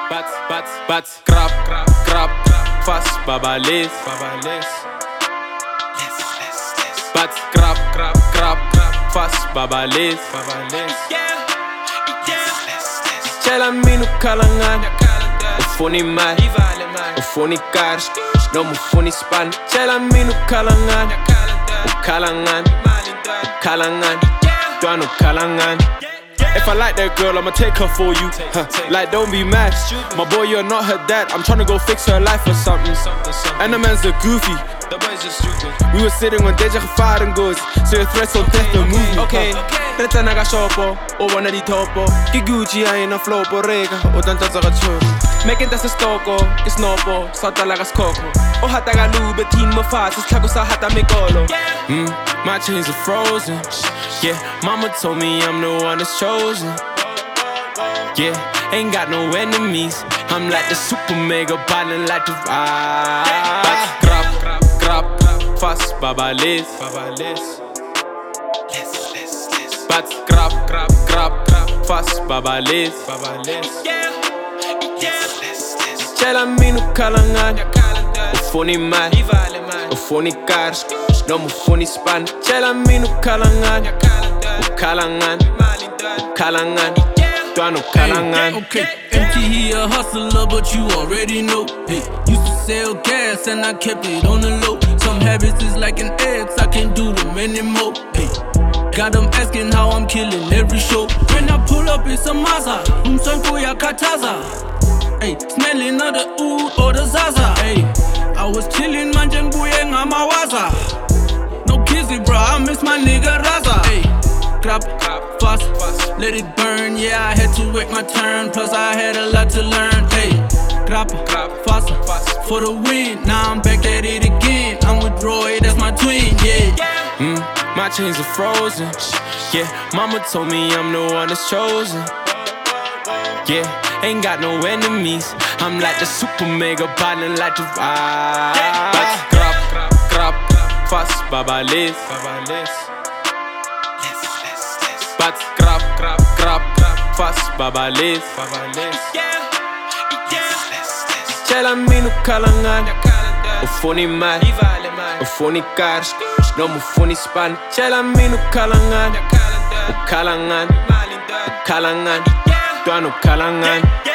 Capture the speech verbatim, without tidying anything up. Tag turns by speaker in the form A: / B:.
A: Bats, bats, bats, grab, grab, grab, fast, babalis, babalis. Bats, grab, grab, grab, fast, babalis, babalis. Tshela mina ukhalangan, ufuna imali, ufuna ikars, noma ufuna ispan. Tshela mina ukhalangan, ukhalangan, ukhalangan, dwana ukhalangan. If I like that girl, I'ma take her for you. Huh. Like, don't be mad. My boy, you're not her dad. I'm tryna go fix her life or something. And the man's a goofy. The boys are stupid. We were sitting on Deja firing goods. So your threats on death don't move me. Okay, reta naga shopo, o wana di topo. Ki Gucci aina flow po rega, o tanta zaga choko. Making that's a stoko, ki snopo, sata laga skoko. O hata ga lube, team mo fast, tlago sa hata me golo. Mm, my chains are frozen. Yeah, mama told me I'm the one that's chosen. Yeah, ain't got no enemies. I'm like the super mega ballin' like the ride. Grab, grab, fast, babalis, babalis. Bats, grab, grab, grab, fast, babalis, babalis. Tshela mina ukhalangan, ufuna imali, ufuna ikars, noma ufuna ispan. Tshela mina ukhalangan, ukhalangan, ukhalangan, dwana ukhalangan.
B: Okay, M T he a hustler, but you already know. Hey, used to sell gas and I kept it on the low. Some habits is like an ex, I can't do them anymore. Hey, got them asking how I'm killing every show. When I pull up, it's a Mazda, umsonko ya kataza. Hey, smelling of the oud or the Zaza. Hey, I was chillin' manje mbuye ngamawaza. No kizzy, bro, I miss my nigga Raza. Hey, grab, fast, let it burn. Yeah, I had to wait my turn, plus I had a lot to learn. Hey, grab, fast, for the win. Now I'm back at it again. I'm with Roy, that's my twin, yeah.
A: Mm, my chains are frozen. Yeah, mama told me I'm the one that's chosen. Yeah, ain't got no enemies. I'm like the super mega ballin' like the ride. Grab, grab, fast, babalis, babalis. Bats, grab, grab, grab, fast, babalis, babalis. Tshela mina ukhalangan, ufuna imali, ufuna ikars, noma ufuna ispan. Tshela mina ukhalangan, ukhalangan, ukhalangan, dwana ukhalangan.